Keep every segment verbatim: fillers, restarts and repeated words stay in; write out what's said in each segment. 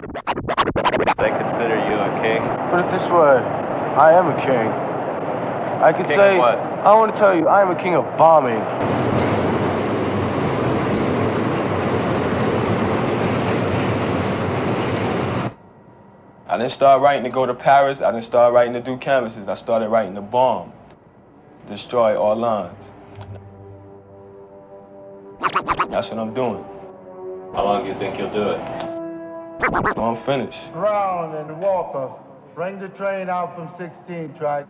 They consider you a king? Put it this way, I am a king. I could King say, of what? I want to tell you, I am a king of bombing. I didn't start writing to go to Paris. I didn't start writing to do canvases. I started writing to bomb, destroy all lines. That's what I'm doing. How long do you think you'll do it? Well, I'm finished. Brown and Walker, bring the train out from sixteen track.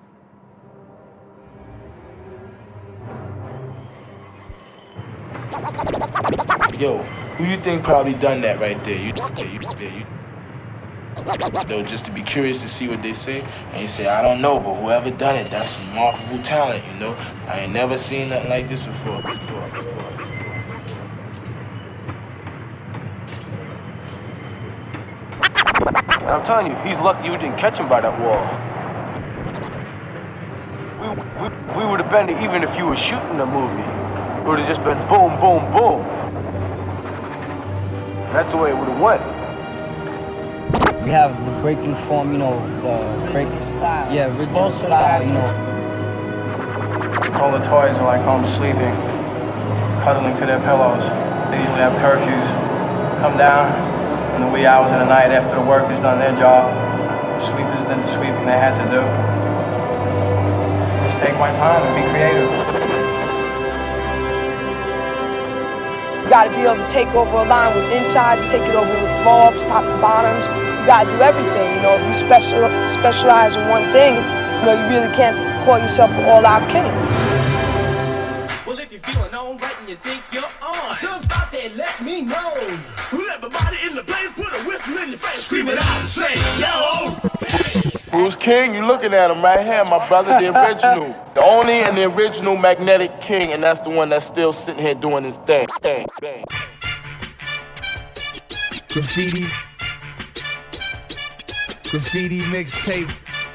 Yo, who you think probably done that right there? You, yeah, you, yeah, you. Though, just to be curious to see what they say, and you say, I don't know, but whoever done it, that's some remarkable talent, you know? I ain't never seen nothing like this before. before, before. I'm telling you, he's lucky you didn't catch him by that wall. We, we, we would have been there even if you were shooting a movie. It would have just been boom, boom, boom. That's the way it would have went. We have the breaking form, you know, the breaking style. Yeah, original style, you know. All the toys are like home sleeping, cuddling to their pillows. They usually have curfews. Come down in the wee hours of the night after the workers done their job. The sweepers did the sweeping they had to do. Just take my time and be creative. You gotta be able to take over a line with insides, take it over with throw-ups, top to bottoms. You gotta do everything, you know. If you special, specialize in one thing, you know, you really can't call yourself an all-out king. Well, if you're feeling all right and you think you're on, so about that, let me know. Well, everybody in the place put a whistle in your face, scream it out and say, yo! Who's king? You looking at him right here, my brother, the original. The only and the original magnetic king, and that's the one that's still sitting here doing his thing. thing, thing. Graffiti. Graffiti mixtape.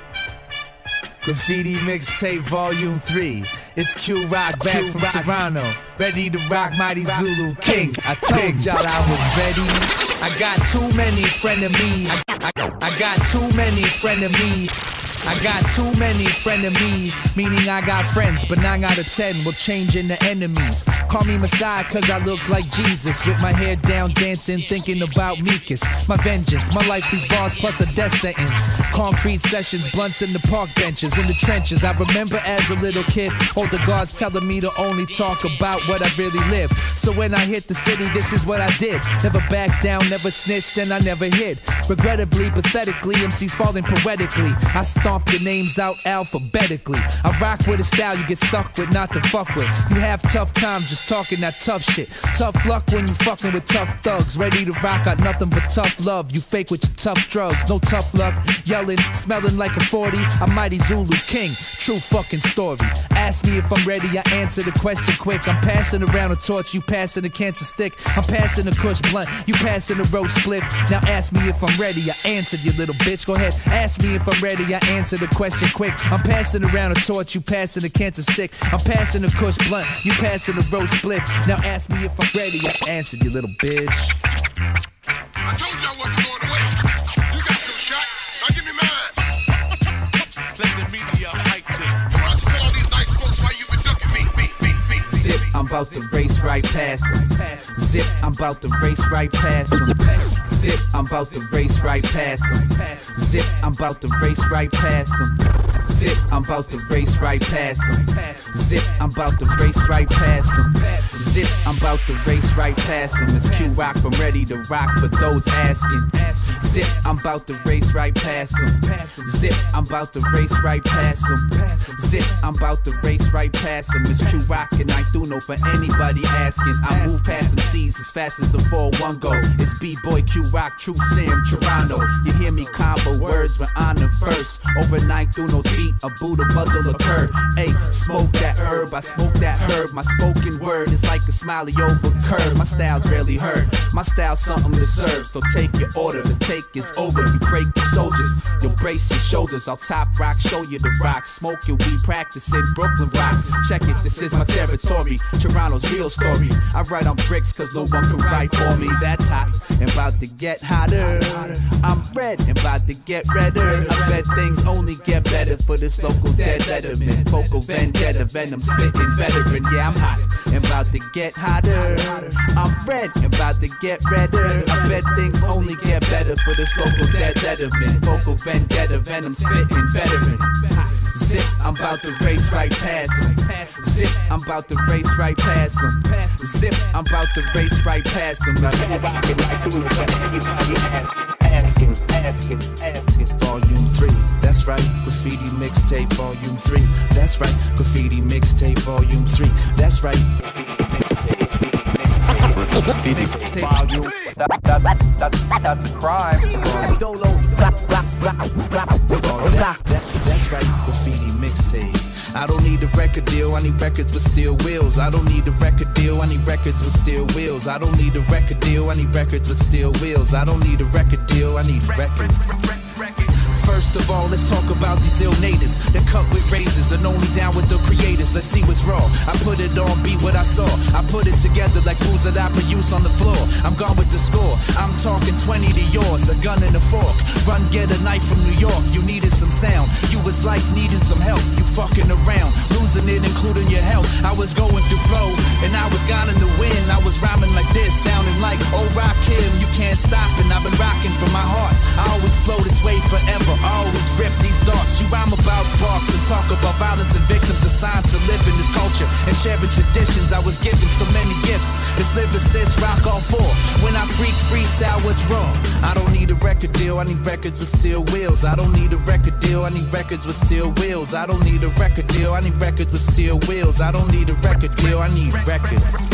Graffiti mixtape volume three. It's Q Rock back Q from rock. Toronto. Ready to rock Mighty Zulu Kings. I told y'all I was ready. I got too many frenemies. I, I got too many frenemies. I got too many frenemies, meaning I got friends, but nine out of ten will change into enemies. Call me Messiah cause I look like Jesus, with my hair down dancing, thinking about Meekus. My vengeance, my life, these bars plus a death sentence. Concrete sessions, blunts in the park benches, in the trenches. I remember as a little kid, older guards telling me to only talk about what I really live. So when I hit the city, this is what I did. Never backed down, never snitched, and I never hid. Regrettably, pathetically, M Cs falling poetically. I stomp your names out alphabetically. I rock with a style you get stuck with, not to fuck with. You have tough time just talking that tough shit. Tough luck when you fucking with tough thugs. Ready to rock, got nothing but tough love. You fake with your tough drugs, no tough luck. Yelling, smelling like a forty. I'm Mighty Zulu King, true fucking story. Ask me if I'm ready, I answer the question quick. I'm passing around a torch, you passing a cancer stick. I'm passing a kush blunt, you passing a roast split. Now ask me if I'm ready, I answered you little bitch. Go ahead, ask me if I'm ready, I answer the question quick. I'm passing around a torch, you passing a cancer stick. I'm passing a kush blunt, you passing a roast split. Now ask me if I'm ready, I answered you little bitch. I told you I wasn't going to wait. You got your shot, now give me mine. Let the media hype this. Why don't you tell all these nice folks why you been ducking me, me, me, me, me. Zip, I'm about to race right past him. Zip, I'm about to race right past him. Zip, I'm about to race right past him. Zip, I'm about to race right past him. Zip, I'm about to race right past him. Zip, I'm about to race right past him. Zip, I'm about to race right past him. It's Q Rock from Ready to Rock for those asking. Zip, I'm about to race right past him. Zip, I'm about to race right past him. Zip, I'm about to race right past him. It's Q Rock and I do know for anybody asking. I move past the seas as fast as the four one go. It's B-Boy Q Rock, True Sam, Toronto. You hear me combo words with honor first. Overnight through no beat, a Buddha puzzle occur. Hey, smoke that herb, I smoke that herb. My spoken word is like a smiley over curve. My style's rarely heard, my style's something to serve. So take your order, the take is over. You break the soldiers, you'll brace your shoulders. I'll top rock, show you the rock. Smoking, we practicing Brooklyn rocks. Check it, this is my territory, Toronto's real story. I write on bricks cause no one can write for me. That's hot, and about to get hotter. I'm red, and about to get redder. I bet things only get better for this local dead letterman. Vocal vendetta, venom spitting veteran. Yeah, I'm hot, and about to get hotter. I'm red, and about to get redder. I bet things only get better for this local dead letterman. Vocal vendetta, venom spitting veteran. Zip, I'm about to race right past him. Zip, I'm about to race right past him. Zip, I'm about to race right past him. Volume three, that's right, graffiti mixtape. Volume three, that's right, graffiti mixtape. Volume three, that's right. Volume. That, that, that, that's a crime. Dolo. That's right, graffiti mixtape. I don't need a record deal, I need records with steel wheels. I don't need a record deal, I need records with steel wheels. I don't need a record deal, I need records with steel wheels. I don't need a record deal, I need records. First of all, let's talk about these ill natives. They're cut with razors and only down with the creators. Let's see what's raw. I put it on, beat what I saw. I put it together like rules that I produce on the floor. I'm gone with the score. I'm talking twenty to yours, a gun and a fork. Run, get a knife from New York. You needed some sound. You was like needing some help. You fucking around, losing it, including your health. I was going through flow, and I was gone in the wind. I was rhyming like this, sounding like old Rakim. You can't stop, and I've been rocking from my heart. I always flow this way forever. I always rip these darts. You rhyme about sparks and talk about violence and victims assigned to live in this culture and sharing traditions. I was given so many gifts. This lyricist rock all four. When I freak freestyle, what's wrong? I don't need a record deal, I need records with steel wheels. I don't need a record deal, I need records with steel wheels. I don't need a record deal, I need records with steel wheels. I don't need a record deal, I need records.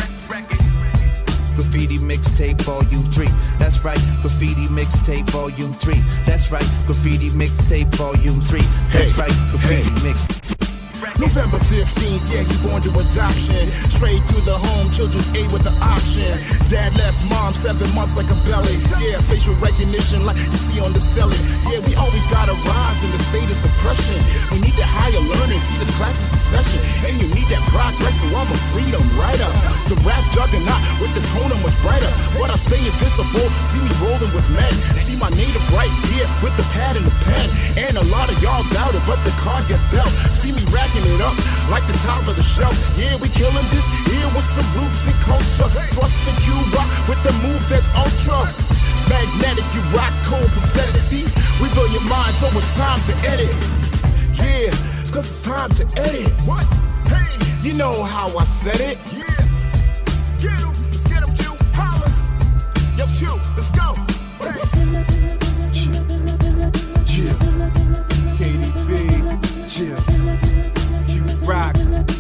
Graffiti mixtape volume three. That's right, graffiti mixtape volume three. That's right, graffiti mixtape volume three. That's right, graffiti mixtape. November fifteenth, yeah, he born to adoption. Straight to the home, children's aid with the option. Dad left mom seven months like a belly. Yeah, facial recognition like you see on the celly. Yeah, we always gotta rise in the state of depression. We need that higher learning, see this class is a session. And you need that progress, so I'm a freedom writer. The rap juggernaut with the tone much brighter. But I stay invisible, see me rolling with men. See my native right here with the pad and the pen. And a lot of y'all doubt it, but the card get dealt. See me racking it up like the top of the shelf. Yeah, we killing this here with some roots and culture. Thrust and Cuba with the move that's ultra magnetic. You rock cold prosthetic. See, we build your mind, so it's time to edit. Yeah, it's cause it's time to edit. What? Hey, you know how I said it. Yeah, get him, let's get him, Q, holla. Yo, Q, let's go. Hey. Chill, K D B, chill. Rock.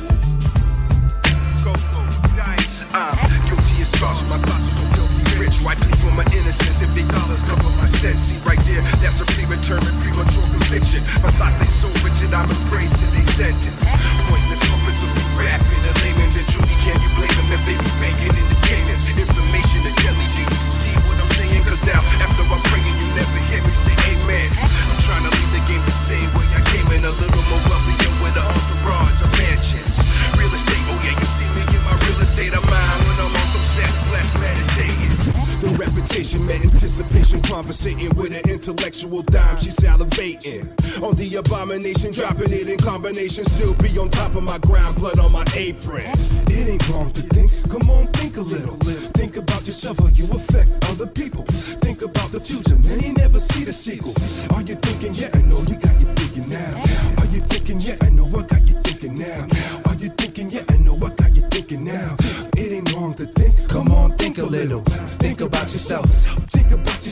Coco, dice. I'm guilty as charged. My thoughts are so filthy rich. Why pay for my innocence if they dollars cover my sense? See right there, that's a predetermined, premature conviction. My thought they so rich and I'm embracing they sentence. Pointless purpose of me rapping the layman's. And truly, can you blame them if they be banking in the gainers? Information and jelly, do you see what I'm saying? Cause now, after I'm praying, you never hear me say amen. I'm trying to leave the game the same way I came in, a little more wealthy with an entourage of mansions. Real estate, oh yeah, you see me in my real estate of mind when I'm on some sex blessed meditating. The reputation met anticipation, conversating with an intellectual dime. She's salivating on the abomination, dropping it in combination. Still be on top of my ground, blood on my apron. It ain't wrong to think, come on, think a little. Think about yourself, how you affect other people. Think about the future, man, you never see the sequel. Are you thinking, yeah, I know you got you thinking now. Are you thinking, yeah, I know I got you thinking now. Are you thinking, yeah, I know I got you thinking now. It ain't wrong to think, come on, think a little. Think about yourself, think about yourself.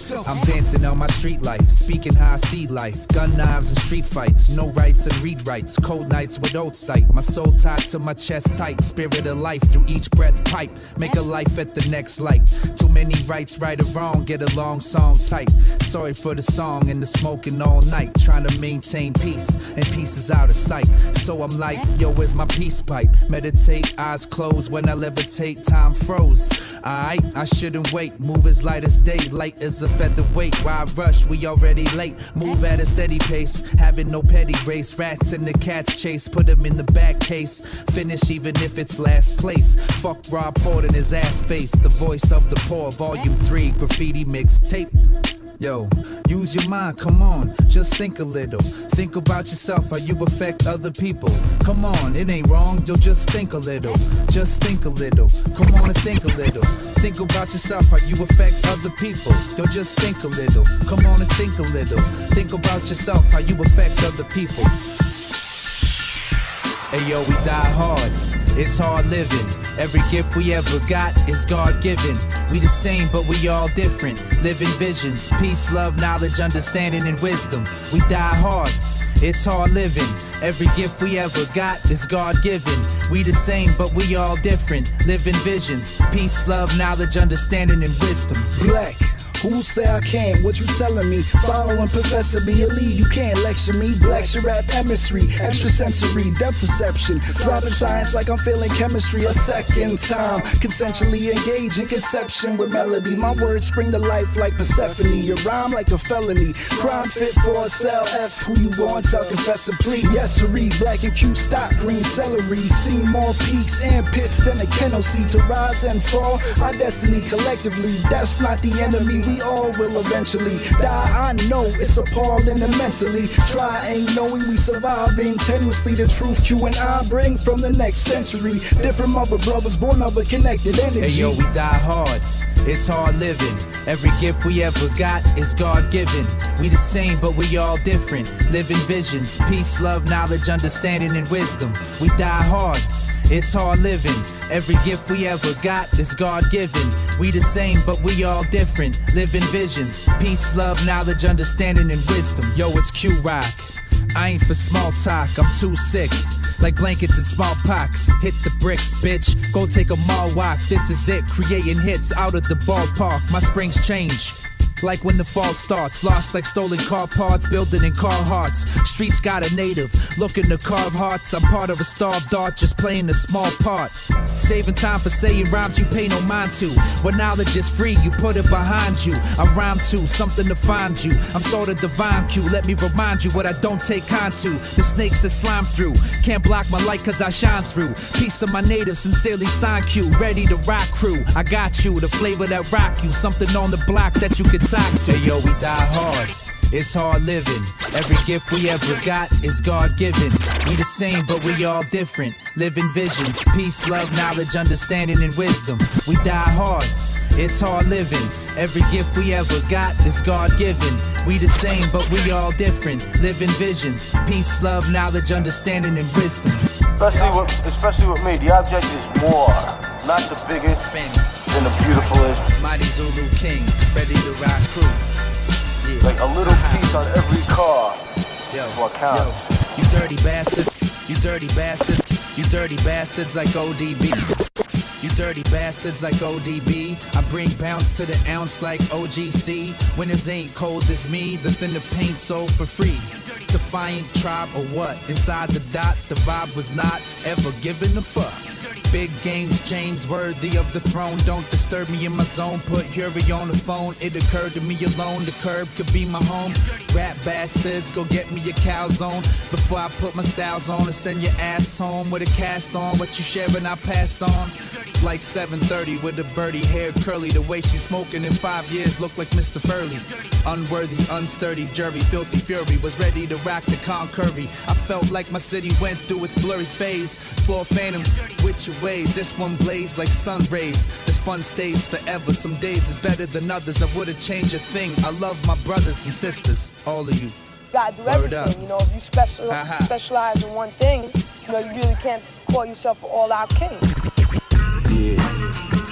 yourself. I'm dancing on my street life, speaking how I see life. Gun knives and street fights, no rights and read rights. Cold nights with old sight, my soul tied to my chest tight. Spirit of life through each breath pipe, make a life at the next light. Too many rights, right or wrong, get a long song tight. Sorry for the song and the smoking all night, trying to maintain peace, and peace is out of sight. So I'm like, yo, where's my peace pipe? Meditate, eyes closed, when I levitate, time froze. Alright, I shouldn't wait, move as light as day, light as a featherweight. Why rush, we already late, move at a steady pace, having no petty race. Rats in the cat's chase, put them in the back case, finish even if it's last place. Fuck Rob Ford and his ass face, the voice of the poor, volume three, graffiti mixtape. Yo, use your mind, come on, just think a little. Think about yourself, how you affect other people. Come on, it ain't wrong, yo, just think a little. Just think a little, come on and think a little. Think about yourself, how you affect other people. Yo, just think a little, come on and think a little. Think about yourself, how you affect other people. Hey yo, we die hard, it's hard living. Every gift we ever got is God-given. We the same, but we all different. Living visions, peace, love, knowledge, understanding, and wisdom. We die hard, it's hard living. Every gift we ever got is God-given. We the same, but we all different. Living visions, peace, love, knowledge, understanding, and wisdom. Black. Who say I can't? What you telling me? Following Professor B, a lead, you can't lecture me. Black's your rap chemistry, extrasensory, depth perception. Dropping science like I'm feeling chemistry a second time. Consensually engage in conception with melody. My words spring to life like Persephone. Your rhyme like a felony. Crime fit for a cell F. Who you going tell, confess and plead. Yes, sirree, black and cute stock, green celery. See more peaks and pits than a kennel see. To rise and fall, our destiny collectively. Death's not the enemy. We all will eventually die. I know it's appalling immensely. Try ain't knowing we surviving tenuously. The truth you and I bring from the next century. Different mother brothers born of a connected energy. Hey yo, we die hard, it's hard living. Every gift we ever got is God-given. We the same, but we all different. Living visions, peace, love, knowledge, understanding, and wisdom. We die hard, it's hard living. Every gift we ever got is God-given. We the same, but we all different. Living visions, peace, love, knowledge, understanding, and wisdom. Yo, it's Q-Rock. I ain't for small talk, I'm too sick. Like blankets and smallpox. Hit the bricks, bitch. Go take a mall walk. This is it, creating hits out of the ballpark. My springs change. Like when the fall starts, lost like stolen car parts, building in car hearts. Streets got a native, looking to carve hearts. I'm part of a starved art, just playing a small part. Saving time for saying rhymes you pay no mind to. When knowledge is free, you put it behind you. I rhyme to, something to find you. I'm sort of divine Q, let me remind you what I don't take kind to. The snakes that slime through, can't block my light cause I shine through. Peace to my natives, sincerely sign Q. Ready to rock crew, I got you, the flavor that rock you. Something on the block that you can talk to. Hey yo, we die hard, it's hard living. Every gift we ever got is God-given. We the same, but we all different. Living visions, peace, love, knowledge, understanding, and wisdom. We die hard, it's hard living. Every gift we ever got is God-given. We the same, but we all different. Living visions, peace, love, knowledge, understanding, and wisdom. Especially with, especially with me, the object is more, not the biggest and the beautifulest. Mighty Zulu Kings, ready to rock crew. Yeah. Like a little piece on every car. Yo, what counts. Yo, you dirty bastard, you dirty bastard, you dirty bastards like O D B. You dirty bastards like O D B. I bring bounce to the ounce like O G C. Winners ain't cold as me, the thinner paint sold for free. Defiant tribe or what? Inside the dot, the vibe was not ever given a fuck. Big games, James, worthy of the throne. Don't disturb me in my zone. Put Yuri on the phone. It occurred to me alone. The curb could be my home. Rap bastards, go get me a calzone before I put my styles on and send your ass home with a cast on. What you sharing, I passed on. Like seven thirty with a birdie hair curly. The way she's smoking in five years look like Mister Furley. Unworthy, unsturdy, jury, filthy fury. Was ready to rock the concurry. I felt like my city went through its blurry phase. Floor phantom, which ways? This one blazed like sun rays. This fun stays forever. Some days is better than others. I wouldn't change a thing. I love my brothers and sisters, all of you. You gotta do everything, up. You know, if you special, uh-huh. specialize in one thing, you know, you really can't call yourself an all-out king. Yeah, word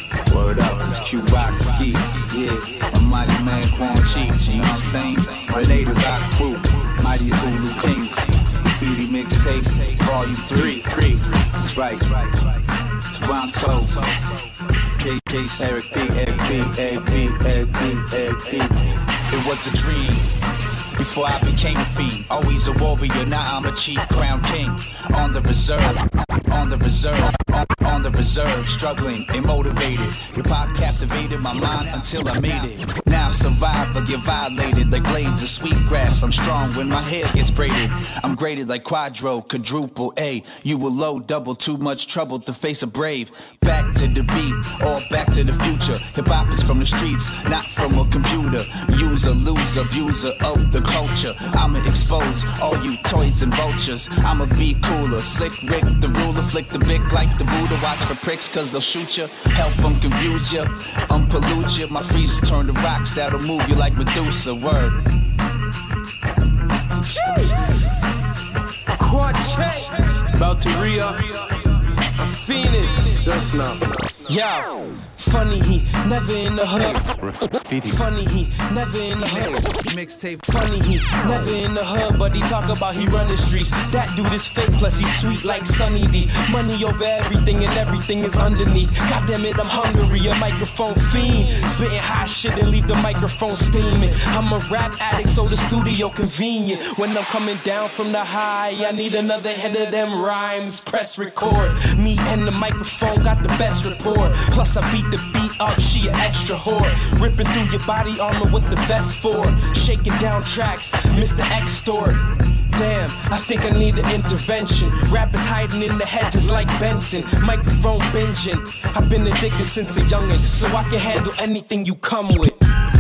Word up, it's Q Rock Ski. Yeah, a mighty man Quan Chi, you know what I'm saying? Related Rock Crew, Mighty Zulu Kings. Graffiti mixtape, volume three. three. That's right. Toronto. K K Eric B, Eric B, Eric B, Eric B, Eric B. It was a dream before I became a fiend. Always a warrior, now I'm a chief crown king. On the reserve, on the reserve, on, on the reserve. Struggling and motivated. Hip hop captivated my mind until I made it. Now survivor get violated like blades of sweet grass. I'm strong when my hair gets braided. I'm graded like quadro, quadruple A. You will low, double, too much trouble to face a brave. Back to the beat, or back to the future. Hip hop is from the streets, not from a computer. User, loser, abuser of the culture. I'ma expose all you toys and vultures. I'ma be cooler, slick Rick the ruler. Flick the bic like the Buddha. Watch for pricks cause they'll shoot ya. Help them confuse ya, unpollute ya. My freezer turn to rocks that'll move you like Medusa. Word. Quartet, about to re-up. Phoenix, that's not. Yo, funny he never in the hood. Funny he never in the hood. Mixtape. Funny he never in the hood, but he talk about he run the streets. That dude is fake, plus he's sweet like Sunny D. Money over everything and everything is underneath. God damn it, I'm hungry, a microphone fiend. Spitting hot shit and leave the microphone steaming. I'm a rap addict, so the studio convenient. When I'm coming down from the high, I need another head of them rhymes. Press record. Me and the microphone got the best report. Plus I beat the beat up, she an extra whore. Ripping through your body armor with the vest for. Shaking down tracks, Mister Extort. Damn, I think I need an intervention. Rappers hiding in the hedges like Benson. Microphone binging. I've been addicted since a youngin', so I can handle anything you come with.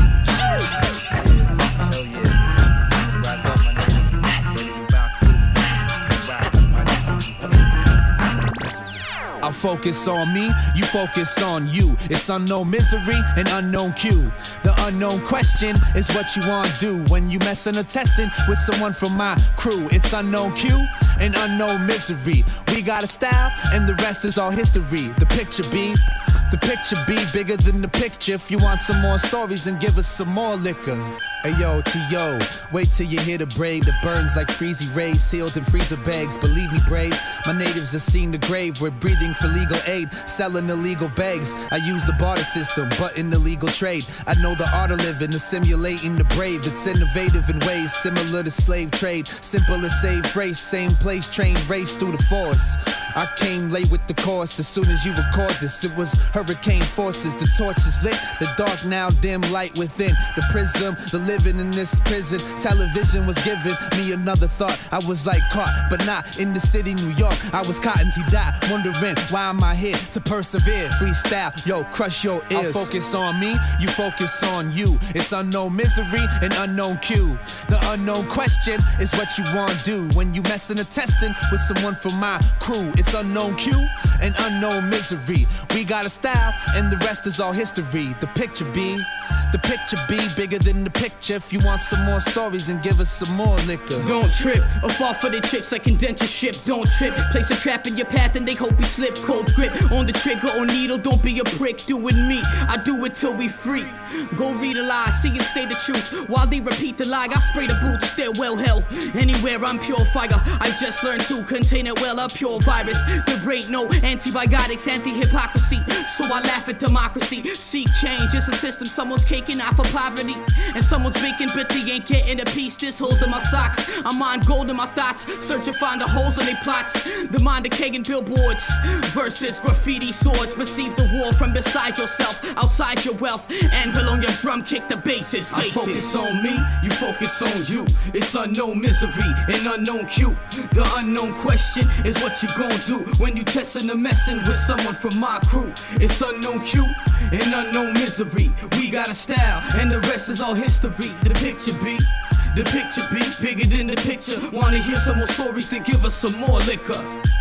I focus on me, you focus on you. It's unknown misery and unknown cue. The unknown question is what you wanna do when you messin' or testing with someone from my crew. It's unknown cue and unknown misery. We got a style and the rest is all history. The picture be, the picture be bigger than the picture. If you want some more stories, then give us some more liquor. Hey yo, T O, wait till you hear the brave that burns like freezy rays, sealed in freezer bags. Believe me, brave, my natives have seen the grave. We're breathing for legal aid, selling illegal bags. I use the barter system, but in the legal trade. I know the art of living, the simulating the brave. It's innovative in ways similar to slave trade. Simple as save race, same place, train race through the forest. I came late with the course. As soon as you record this, it was hurricane forces. The torch is lit, the dark now dim light within. The prism, the living in this prison. Television was giving me another thought. I was like caught, but not in the city, New York. I was cotton T dot, wondering why am I here to persevere. Freestyle, yo, crush your ears. I focus on me, you focus on you. It's unknown misery and unknown cue. The unknown question is what you wanna do when you messin' or testing with someone from my crew. It's unknown cue and unknown misery. We got a style and the rest is all history. The picture be, the picture be bigger than the picture. If you want some more stories, and give us some more liquor. Don't trip or fall for the tricks like indenture ship. Don't trip, place a trap in your path and they hope you slip. Cold grip on the trigger or needle. Don't be a prick, do it me. I do it till we free. Go read a lie, see and say the truth. While they repeat the lie, I spray the boots, stairwell hell. Anywhere I'm pure fire, I just learned to contain it well, a pure virus. There ain't no antibiotics, anti-hypocrisy. So I laugh at democracy. Seek change, it's a system someone's caking out for poverty. And someone's making, but they ain't getting a piece. This holes in my socks. I'm on gold in my thoughts, search and find the holes in their plots. The mind decaying billboards versus graffiti swords. Perceive the war from beside yourself, outside your wealth. Anvil on your drum, kick the bases. I focus on me, you focus on you. It's unknown misery and unknown cue. The unknown question is what you gon' do when you testin' and messin' with someone from my crew. It's unknown cue and unknown misery. We got a style and the rest is all history. The picture be, the picture be bigger than the picture. Wanna hear some more stories, then give us some more liquor.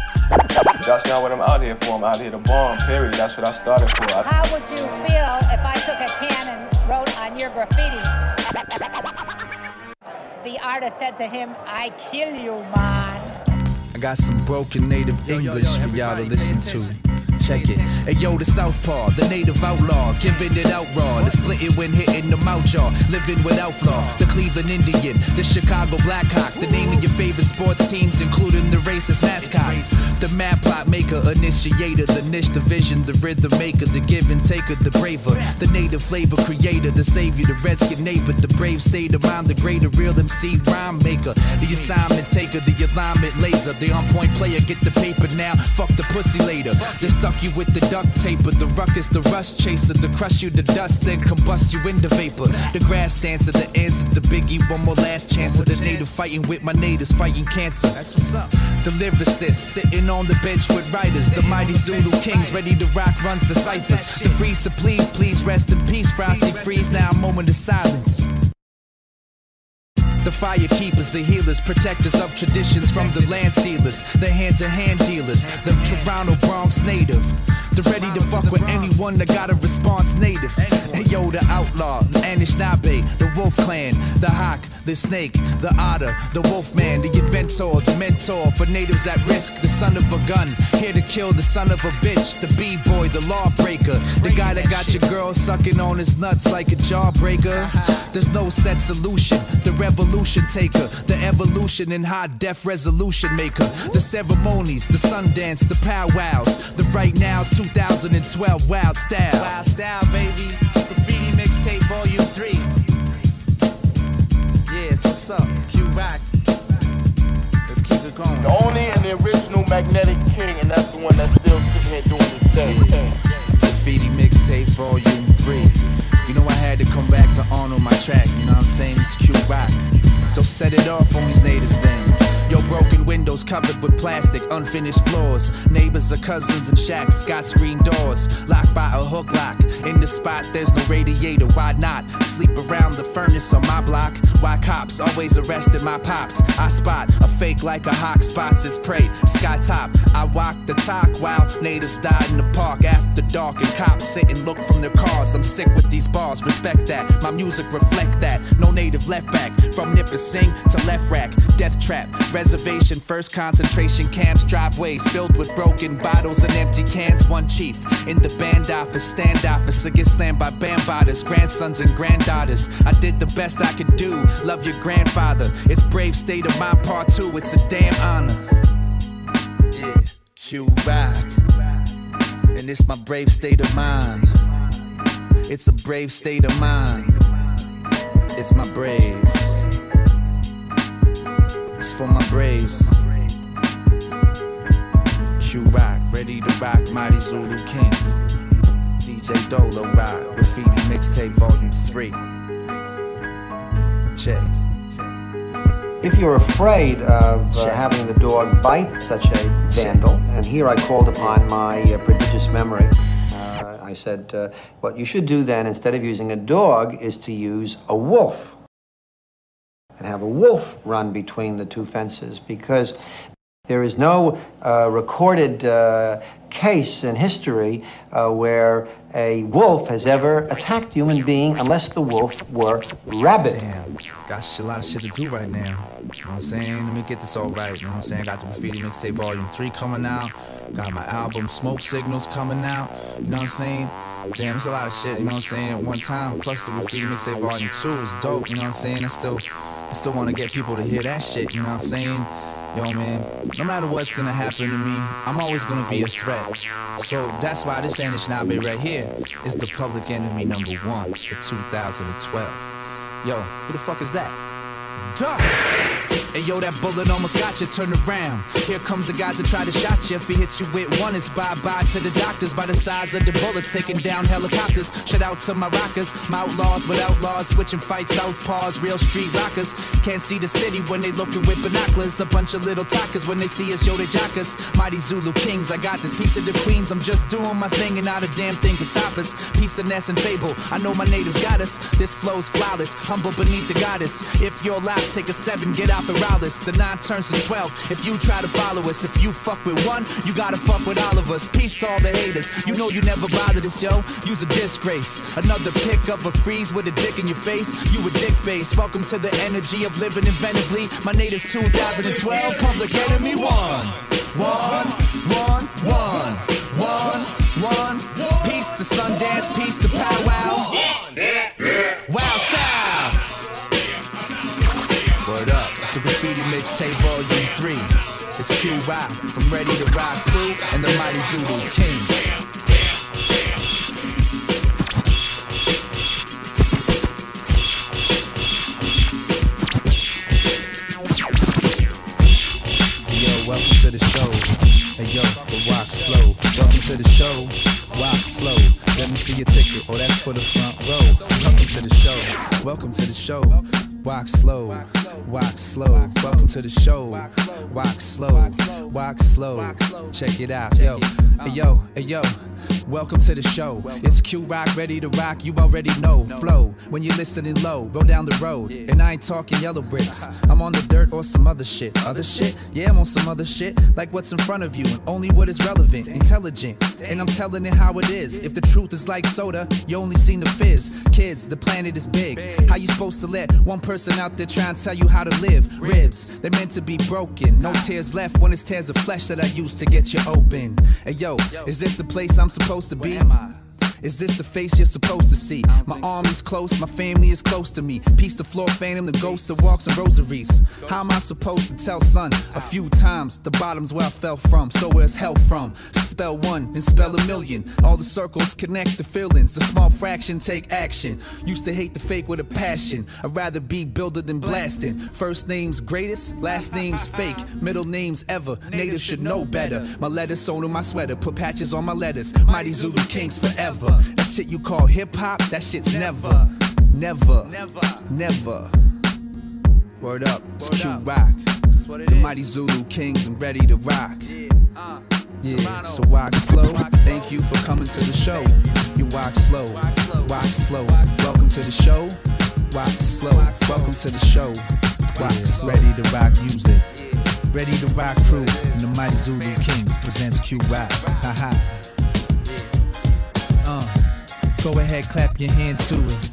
That's not what I'm out here for. I'm out here to bomb, period. That's what I started for. I How would you feel if I took a can and wrote on your graffiti? The artist said to him, I kill you, man. I got some broken native English for y'all to listen to. check it. Hey yo, the Southpaw, the native outlaw, giving it out raw. The split it when hitting the mouth jaw, living without flaw. The Cleveland Indian, the Chicago Blackhawk, the name of your favorite sports teams, including the racist mascot. The mad plot maker, initiator, the niche division, the rhythm maker, the give and taker, the braver, the native flavor creator, the savior, the redskin neighbor, the brave state of mind, the greater real M C rhyme maker, the assignment taker, the alignment laser, the on point player, get the paper now, fuck the pussy later. The stuck you with the duct taper, the ruckus, the rust chaser, the crush you to dust, then combust you into vapor. The grass dancer, the answer, the biggie, one more last chance of the native fighting with my natives, fighting cancer. That's what's up. The lyricist sitting on the bench with writers, the mighty Zulu Kings ready to rock runs the ciphers. The freeze to please, please rest in peace, Frosty Freeze, now a moment of silence. The fire keepers, the healers, protectors of traditions from the land stealers, the hand-to-hand dealers, the Toronto Bronx native. They're ready to fuck with anyone that got a response native. Hey yo, the outlaw, the Anishinaabe, the Wolf Clan, the Hawk, the Snake, the Otter, the Wolfman, the Inventor, the Mentor for natives at risk, the son of a gun, here to kill the son of a bitch, the B-boy, the lawbreaker, the guy that got your girl sucking on his nuts like a jawbreaker. There's no set solution, the revolution taker, the evolution and high def resolution maker, the ceremonies, the Sundance, the powwows, the right now's two thousand twelve Wild Style. Wild Style, baby. Graffiti Mixtape Volume three. Yeah, so what's up? Q-Rock. Let's keep it going. The only and the original Magnetic King, and that's the one that's still sitting here doing his thing. Yeah. Graffiti Mixtape Volume three. You know I had to come back to honor my track, you know what I'm saying? It's Q-Rock. So set it off on these natives then. Yo, broken windows covered with plastic, unfinished floors. Neighbors are cousins and shacks, got screen doors. Locked by a hook lock. In the spot, there's no radiator, why not? Sleep around the furnace on my block. Why cops always arrested my pops? I spot a fake like a hawk spots its prey. Sky top, I walk the talk while natives die in the park after dark. And cops sit and look from their cars. I'm sick with these bars, respect that. My music reflect that. No native left back. From Nipissing to left rack. Death trap. Reservation, first concentration camps, driveways filled with broken bottles and empty cans. One chief in the band office, standofficer gets slammed by bambotters, grandsons and granddaughters. I did the best I could do, love your grandfather. It's brave state of mind part two, it's a damn honor. Yeah, Q-Rock, and it's my brave state of mind. It's a brave state of mind. It's my braves. It's for my braves. Q-Rock, ready to rock, mighty Zulu Kings. D J Dolo Rock, Graffiti Mixtape Volume three. Check. If you're afraid of uh, having the dog bite such a vandal, and here I called upon my uh, prodigious memory, uh, I said, uh, what you should do then, instead of using a dog, is to use a wolf. And have a wolf run between the two fences, because there is no uh, recorded uh, case in history uh, where a wolf has ever attacked a human being unless the wolf were rabid. Damn, got a lot of shit to do right now. You know what I'm saying? Let me get this all right. You know what I'm saying? Got the Graffiti Mixtape Volume three coming out. Got my album Smoke Signals coming out. You know what I'm saying? Damn, it's a lot of shit, you know what I'm saying, at one time. Plus the Graffiti Mixtape Volume two is dope, you know what I'm saying? I still, I still want to get people to hear that shit, you know what I'm saying? Yo, man, no matter what's gonna happen to me, I'm always gonna be a threat. So that's why this Anishinaabe right here is the public enemy number one for two thousand twelve. Yo, who the fuck is that? Duh! Hey yo, that bullet almost got you, turn around. Here comes the guys that try to shot you. If he hits you with one, it's bye-bye to the doctors. By the size of the bullets, taking down helicopters. Shout out to my rockers, my outlaws with outlaws, switching fights, southpaws, real street rockers. Can't see the city when they looking with binoculars. A bunch of little talkers when they see us, yo, they jock us. Mighty Zulu Kings, I got this piece of the queens. I'm just doing my thing and not a damn thing can stop us. Piece of Ness and Fable, I know my natives got us. This flow's flawless, humble beneath the goddess. If you're last, take a seven, get out the Rowless. The nine turns to twelve if you try to follow us. If you fuck with one, you gotta fuck with all of us. Peace to all the haters, you know you never bothered us, yo. You's a disgrace. Another pick of a freeze with a dick in your face. You a dick face. Welcome to the energy of living inventively. My natives two thousand twelve, public enemy one. One, one, one, one. One. Peace to Sundance, peace to Powwow. Wild Style. Word up. It's a graffiti mixtape volume three. It's Q Rock from Ready to Rock Crew and the Mighty Zulu Kings. Welcome to the show. Hey yo, but walk slow. Welcome to the show. Walk slow. Let me see your ticket. Oh, that's for the front row. Welcome to the show. Welcome to the show. Walk slow. Walk slow. Welcome to the show. Walk slow. Walk slow. Check it out. Yo. Hey yo. Hey yo. Welcome to the show. It's Q Rock, ready to rock. You already know. Flow. When you're listening low, go down the road. And I ain't talking yellow bricks. I'm on the dirt or some other shit. Other shit? Yeah, I'm on some other shit. Like what's in front of you. And only what is relevant, intelligent. And I'm telling it how it is. If the truth is like soda, you only seen the fizz. Kids, the planet is big. How you supposed to let one person out there try and tell you how to live? Ribs, they're meant to be broken. No tears left when it's tears of flesh that I use to get you open. Hey yo, is this the place I'm supposed to be? Is this the face you're supposed to see? My army's close, my family is close to me. Peace to floor phantom, the ghost that walks in rosaries. How am I supposed to tell son? A few times, the bottom's where I fell from. So where's hell from? Spell one and spell a million. All the circles connect the feelings. The small fraction take action. Used to hate the fake with a passion. I'd rather be builder than blasting. First name's greatest, last name's fake. Middle name's ever, natives should know better. My letters sewn on my sweater, put patches on my letters. Mighty Zulu Kings forever. That shit you call hip-hop, that shit's never, never, never. Word up, it's Q Rock. The Mighty Zulu Kings and ready to rock. Yeah, so walk slow. Thank you for coming to the show. You walk slow, walk slow. Welcome to the show. Walk slow. Welcome to the show. Walk slow. Ready to rock music. Ready to Rock Crew and the Mighty Zulu Kings presents Q Rock. Haha. Uh, go ahead, clap your hands to it.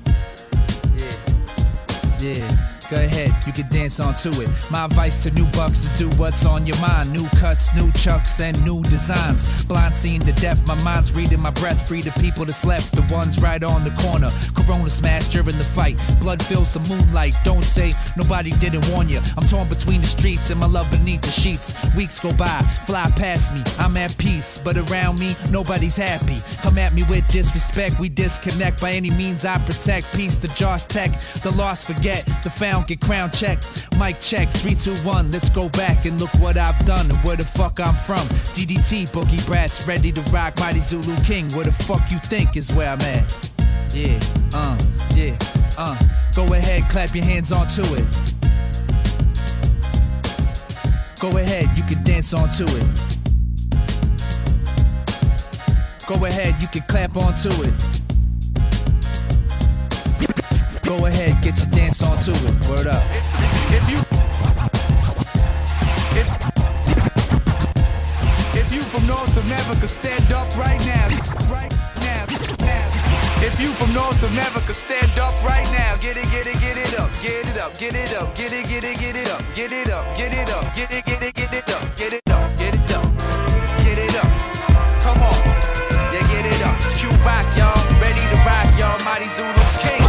Yeah, yeah. Go ahead, you can dance onto it. My advice to new bucks is do what's on your mind. New cuts, new chucks, and new designs. Blind seeing the deaf, my mind's reading my breath. Free the people that's left, the ones right on the corner. Corona smash during the fight. Blood fills the moonlight. Don't say nobody didn't warn you. I'm torn between the streets and my love beneath the sheets. Weeks go by, fly past me. I'm at peace, but around me, nobody's happy. Come at me with disrespect, we disconnect. By any means I protect. Peace to Josh Tech. The lost forget, the found get crown checked. Mic check, three, two, one, let's go back and look what I've done and where the fuck I'm from. D D T, Boogie Brats, ready to rock, Mighty Zulu King. Where the fuck you think is where I'm at? Yeah, uh, yeah, uh. Go ahead, clap your hands onto it. Go ahead, you can dance onto it. Go ahead, you can clap onto it. Go ahead, get your dance onto it. Word up. If, if you, if, if you from North America, stand up right now, right now, now. If you from North America, stand up right now. Get it, get it, get it up, get it up, get it up, get it, get it, get it up, get it up, get it up, get it, get it, get it up, get it up, get it up, get it up. Come on, yeah, get it up. It's Q Rock, y'all, ready to rock, y'all. Mighty Zulu King.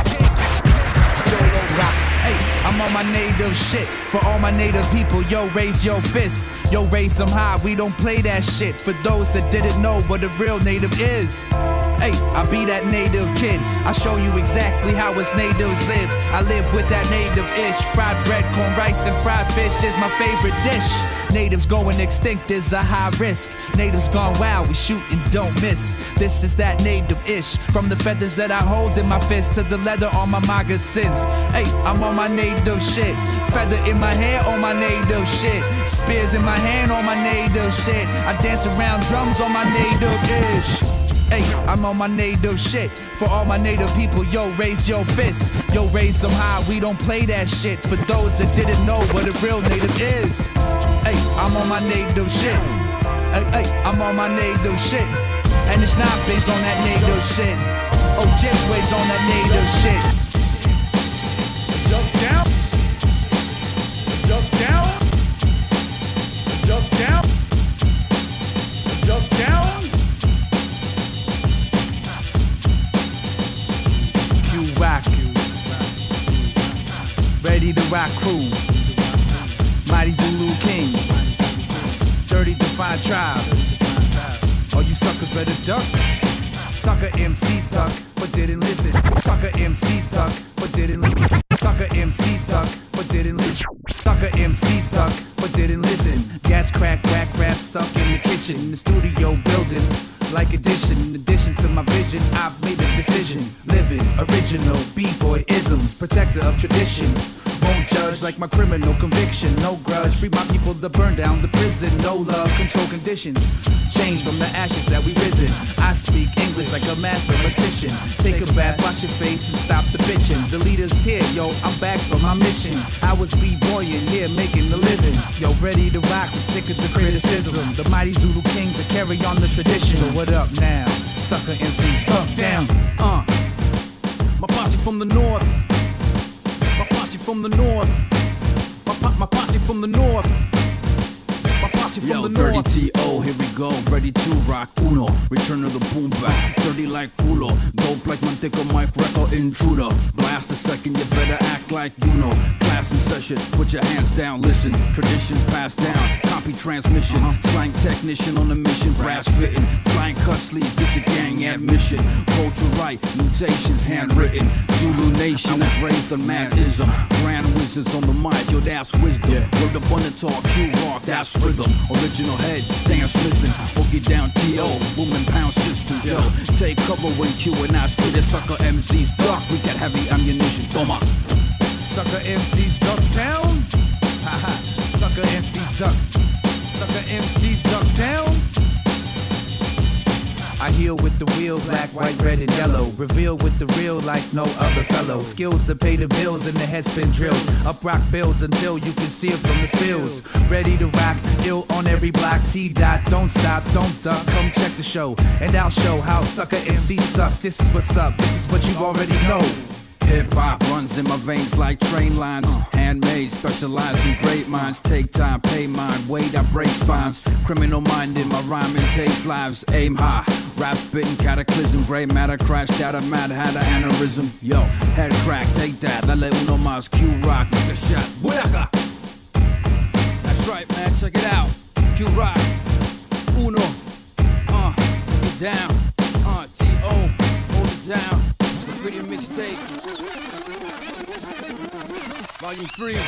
Hey, I'm on my native shit. For all my native people, yo, raise your fists. Yo, raise them high, we don't play that shit. For those that didn't know what a real native is. Hey, I be that native kid. I show you exactly how us natives live. I live with that native-ish. Fried bread, corn rice, and fried fish is my favorite dish. Natives going extinct is a high risk. Natives gone wild, we shoot and don't miss. This is that native-ish. From the feathers that I hold in my fist to the leather on my moccasins. Hey, I'm on my native shit. Feather in my hair on my native shit. Spears in my hand on my native shit. I dance around drums on my native-ish. Hey, I'm on my native shit. For all my native people, yo, raise your fists. Yo, raise them high, we don't play that shit. For those that didn't know what a real native is. Hey, I'm on my native shit. Hey, hey, I'm on my native shit. And it's not based on that native shit. Oh, Ojibwe's on that native shit. Duck down. Duck down. Duck down. Duck down. Ready to rock crew. Mighty Zulu Kings. Dirty Defiant Tribe. All you suckers better duck. Sucker M Cs duck, but didn't listen. Sucker M Cs duck, but didn't listen. Sucker M Cs duck, but didn't listen. Sucker M Cs duck, but didn't listen. Gats crack, whack, rap stuck in the kitchen, in the studio building. Like addition, in addition to my vision, I've made a decision. Living original B-boy isms, protector of traditions. Won't judge like my criminal conviction. No grudge, free my people to burn down the prison. No love, control conditions. Change from the ashes that we risen. I speak English like a mathematician. Take a bath, wash your face, and stop the bitching. The leader's here, yo, I'm back for my mission. I was b-boying here, making a living. Yo, ready to rock, I'm sick of the criticism. The mighty Zulu King to carry on the tradition. So what up now? Sucker M Cs, tuck down. Uh, my posse from the north. My posse from the north. My, po my posse from the north. My posse from Yo, the north. Dirty T O, here we go, ready to rock uno. Return of the boom back, dirty like culo. Dope like Manteco, Mike Reco, intruder. Blast a second, you better act like you know. Class in session, put your hands down, listen. Tradition passed down, copy transmission. Slang technician on a mission, brass fitting. Flying cut sleeves, get your gang admission. Culture right, mutations handwritten. Zulu Nation, I was raised on madism. Grand wizards on the mic, yo, that's wisdom. Word up on the talk, Q-Rock, that's rhythm. Original head, Stan Smithson. Hook it down, T O, woman pound systems, yo. Take cover when Q and I spit it. Sucker M Cs duck, we got heavy ammunition. Toma. Sucker M Cs duck down. Haha. Sucker M Cs duck. Sucker M Cs duck down. I heal with the wheel, black, white, red, and yellow. Reveal with the real like no other fellow. Skills to pay the bills and the headspin drills. Up rock builds until you can see it from the fields. Ready to rock, ill on every block. T-Dot, don't stop, don't duck. Come check the show, and I'll show how Sucker M Cs suck. This is what's up, this is what you already know. Hip-hop runs in my veins like train lines. Handmade, specialize in great minds. Take time, pay mine, wait, I break spines. Criminal minded, my rhyming takes lives. Aim high, rap spitting, cataclysm. Gray matter, crashed out of mad, had an aneurysm. Yo, head crack, take that, dale uno más, Q-Rock, take a shot. Bulaca! That's right, man, check it out. Q-Rock, uno, uh, get down, uh, T O, hold it down. Pretty mixtape. Volume three.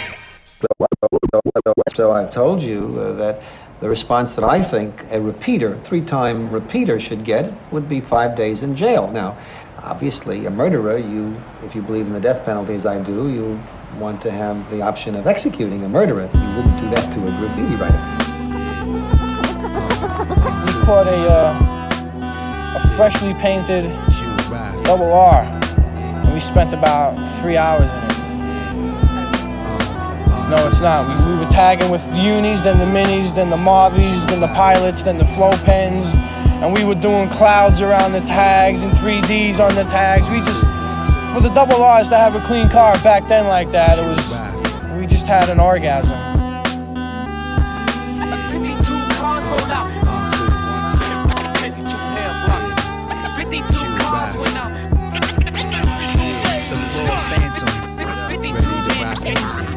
So I've told you uh, that the response that I think a repeater, three-time repeater should get would be five days in jail. Now, obviously, a murderer, you, if you believe in the death penalty as I do, you want to have the option of executing a murderer. You wouldn't do that to a graffiti writer. We caught a, uh, a freshly painted double R, and we spent about three hours in it. No, it's not. We, we were tagging with the unis, then the minis, then the Marbies, then the pilots, then the flow pens, and we were doing clouds around the tags and three Ds on the tags. We just, for the double R's to have a clean car back then like that, it was, we just had an orgasm. fifty-two cars rolled out. fifty-two cars went out. The full phantom, ready to rock music.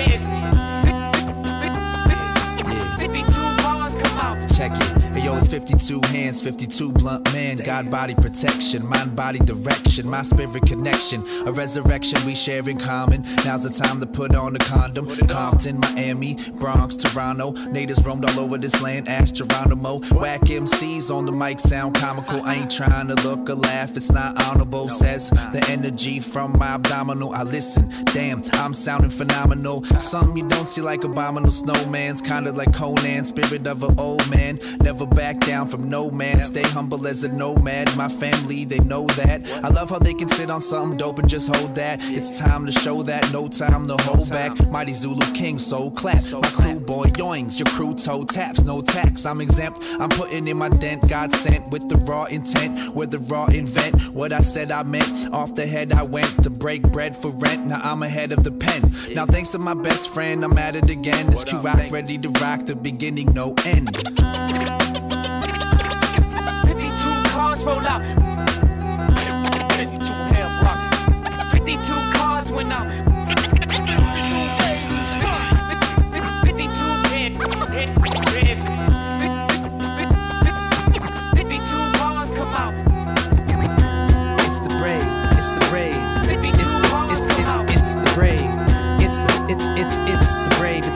fifty-two cars come out. Check it. Hey yo, it's fifty-two hands, fifty-two blunt man. God body protection, mind body direction, my spirit connection. A resurrection we share in common. Now's the time to put on the condom. Compton, Miami, Bronx, Toronto. Natives roamed all over this land. Ask Geronimo. Whack M Cs on the mic sound comical. I ain't trying to look or laugh, it's not honorable. Says the energy from my abdominal. I listen, damn, I'm sounding phenomenal. Something you don't see like abominable snowman's. Kinda like Conan, spirit of an old man. Never back down from no man. Stay humble as a nomad. My family, they know that. I love how they can sit on something dope and just hold that. It's time to show that, no time to hold back. Mighty Zulu King, soul clap. My crew boy yoings, your crew toe taps. No tax, I'm exempt. I'm putting in my dent. God sent with the raw intent. With the raw invent. What I said I meant. Off the head I went to break bread for rent. Now I'm ahead of the pen. Now thanks to my best friend, I'm at it again. This Q-Rock ready to rock, the beginning, no end. fifty-two cars roll out. fifty-two cars went out.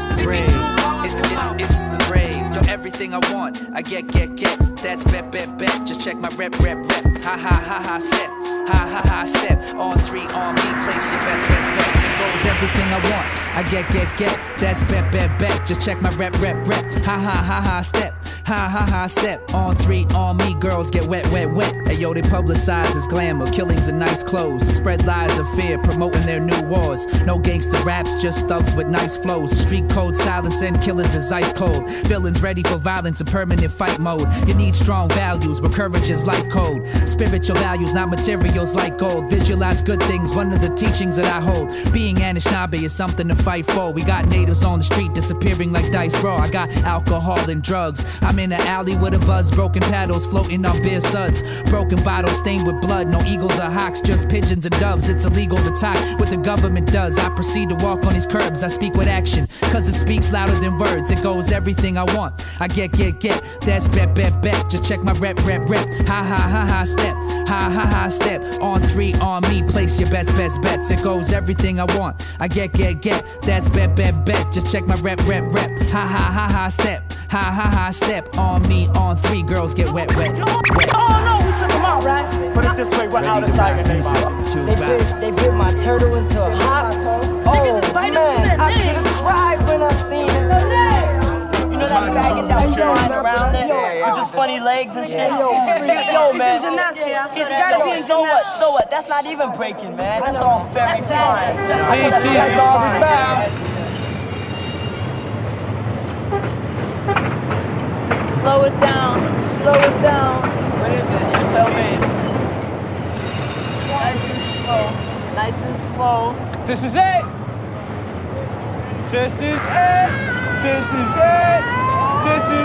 it's the brave. It's, it's, it's the brave. Yo, everything I want, I get, get, get. That's bet, bet, bet. Just check my rep, rep, rep. Ha, ha, ha, ha, step. Ha, ha, ha, step. On three, on me, place your bets, bets, bets. It goes everything I want, I get, get, get. That's bet, bet, bet. Just check my rep, rep, rep. Ha, ha, ha, ha, step. Ha, ha, ha, step. On three, on me, girls get wet, wet, wet. Hey, yo, they publicize as glamour, killings and nice clothes. Spread lies of fear, promoting their new wars. No gangster raps, just thugs with nice flows. Street code silence and killers is ice cold. Villains ready for violence in permanent fight mode. You need strong values, but courage is life code. Spiritual values, not materials like gold. Visualize good things, one of the teachings that I hold. Being Anishinaabe is something to fight for. We got natives on the street disappearing like dice raw. I got alcohol and drugs. I'm in the alley with a buzz, broken paddles floating on beer suds. Broken bottles stained with blood, no eagles or hawks, just pigeons and doves. It's illegal to talk what the government does. I proceed to walk on these curbs, I speak with action, cause it speaks louder than words. It goes everything I want, I get, get, get. That's bet, bet, bet. Just check my rep, rep, rep. Ha, ha, ha, ha, step. Ha, ha, ha, step. On three, on me, place your bets, bets, bets. It goes everything I want, I get, get, get. That's bet, bet, bet. Just check my rep, rep, rep. Ha, ha, ha, ha, step. Ha, ha, ha, step. On me, on three, girls get wet, wet, wet. Oh no, we took him out, right? Put it this way, we're out of sight. They bit, they bit my turtle into a hot. Oh man, I could have cried when I seen it. You know that faggot that was flying around there with his funny legs and shit? Yo, yo man. Yo, so what, so what? That's not even breaking, man. That's all very fine. See, see, see, bound. Slow it down. Slow it down. What is it? You tell me. Nice and slow. Nice and slow. This is it. This is it. This is it. This is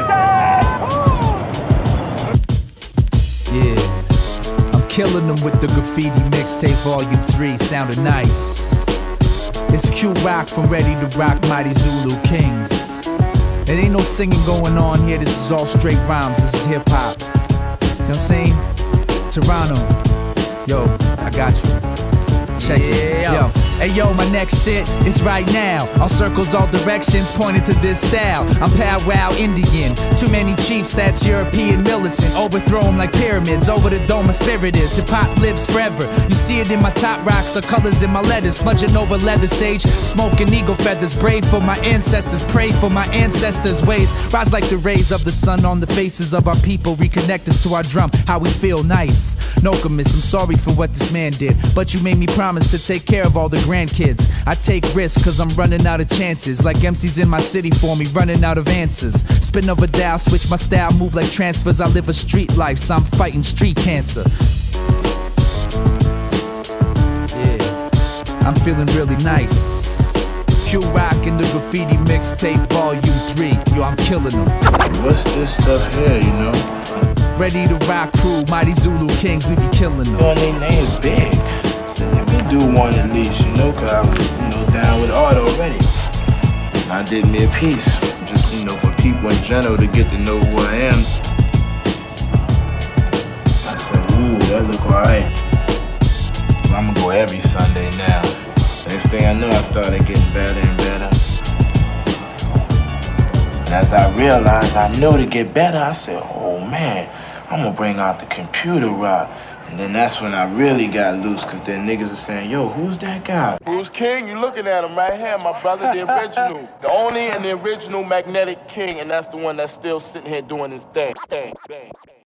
it. Yeah, I'm killing them with the Graffiti Mixtape Volume three, sounding nice. It's Q Rock from Ready to Rock, Mighty Zulu Kings. There ain't no singing going on here, this is all straight rhymes, this is hip hop. You know what I'm saying? Toronto, yo, I got you. Check it, yo. Hey yo, my next shit is right now. All circles, all directions pointing to this style. I'm powwow Indian. Too many chiefs, that's European militant. Overthrow them like pyramids. Over the dome, my spirit is. Hip hop lives forever. You see it in my top rocks or colors in my letters. Smudging over leather sage, smoking eagle feathers. Brave for my ancestors, pray for my ancestors' ways. Rise like the rays of the sun on the faces of our people. Reconnect us to our drum, how we feel nice. Nokomis, I'm sorry for what this man did, but you made me promise to take care of all the grandkids. I take risks cause I'm running out of chances. Like M Cs in my city for me, running out of answers. Spin over dial, switch my style, move like transfers. I live a street life, so I'm fighting street cancer. Yeah, I'm feeling really nice. Q Rock in the Graffiti Mixtape Volume three. Yo, I'm killing them. What's this stuff here, you know? Ready to Rock crew, Mighty Zulu Kings, we be killing them. Well, they name's big. Let me do one at least, you know, cause I was, you know, down with art already. And I did me a piece, just, you know, for people in general to get to know who I am. I said, ooh, that look alright. I'm gonna go every Sunday now. Next thing I know, I started getting better and better. And as I realized I knew to get better, I said, oh man, I'm gonna bring out the computer rock. And then that's when I really got loose, cause then niggas are saying, yo, who's that guy? Who's King? You looking at him right here, my brother, the original. The only and the original Magnetic King, and that's the one that's still sitting here doing his thing. thing, thing, thing.